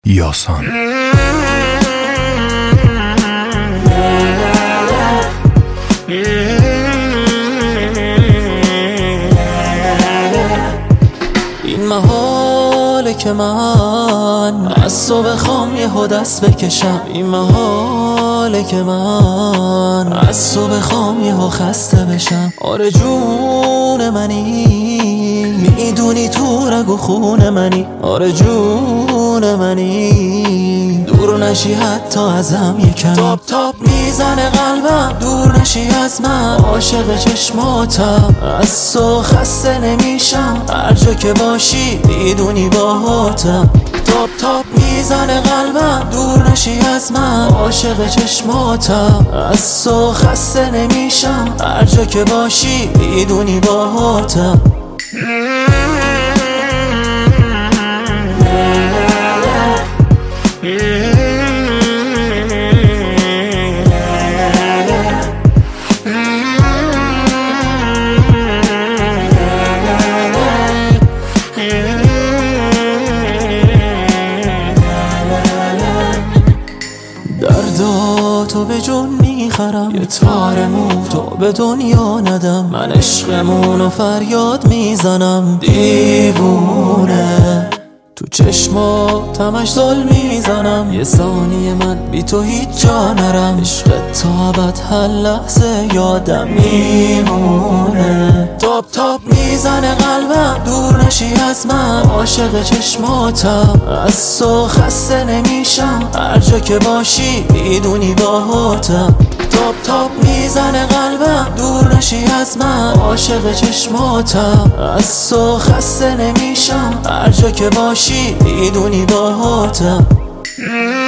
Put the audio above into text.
یاسان. این محاله که من از تو بخوام یهو دست بکشم، این محاله که من از تو بخوام یهو خسته بشم. آره جون منی، میدونی تو رگ و خون منی. آره جون منی، دور نشی حتی ازم یکم. تاپ تاپ میزنه قلبم، دور نشی از من. عاشق چشماتم، از تو خسته نمیشم. هر جا که باشی میدونی باهاتم. تاپ تاپ میزنه قلبم، دور نشی از من. عاشق چشماتم، از تو خسته نمیشم. هر جا که باشی میدونی باهاتم. تو به جون میخرم، یه تار مو تو به دنیا ندم. من عشقمونو فریاد میزنم، دیوونه تو چشماتمش دل میزنم. یه ثانیه من بی تو هیچ جا نرم. عشق تا ابد هر لحظه یادم میمونه. تاپ تاپ میزنه قلبم، دور نشی از من. عاشق چشماتم، از تو خسته نمیشم. هر جا که باشی میدونی باهاتم. تاپ تاپ میزنه قلبم، دور نشی از من. عاشق چشماتم، از تو خسته نمیشم. هر جا که باشی میدونی باهاتم.